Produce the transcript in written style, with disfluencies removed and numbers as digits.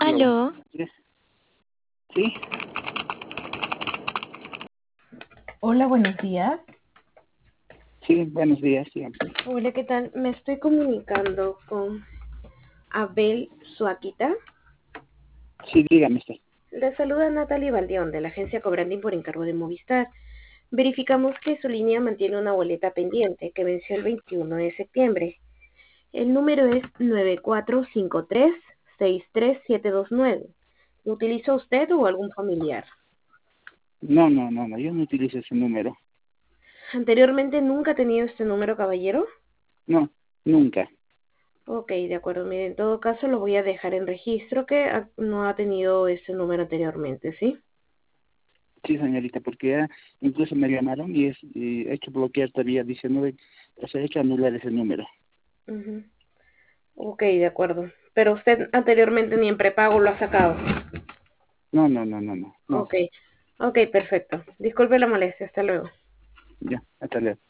Aló, buenos Aló, días. Sí, Hola, buenos días. sí, buenos días, sí. hola, ¿qué tal? Me estoy comunicando con Abel Suaquita. Sí, dígame usted. Le saluda Natalie Valdeón de la agencia Cobrandín por encargo de Movistar. Verificamos que su línea mantiene una boleta pendiente que venció el 21 de septiembre. El número es 9453-63729. ¿Lo utiliza usted o algún familiar? No, yo no utilizo ese número. ¿Anteriormente nunca ha tenido este número, caballero? No, nunca. Ok, de acuerdo. Mire, en todo caso lo voy a dejar en registro que no ha tenido ese número anteriormente, ¿sí? Sí, señorita, porque ya incluso me llamaron y he hecho bloquear todavía diciendo, o sea, he hecho anular ese número. Ujú. Ok, de acuerdo. Pero usted anteriormente ni en prepago lo ha sacado. No. Ok, ok, perfecto. Disculpe la molestia. Hasta luego. Ya, hasta luego.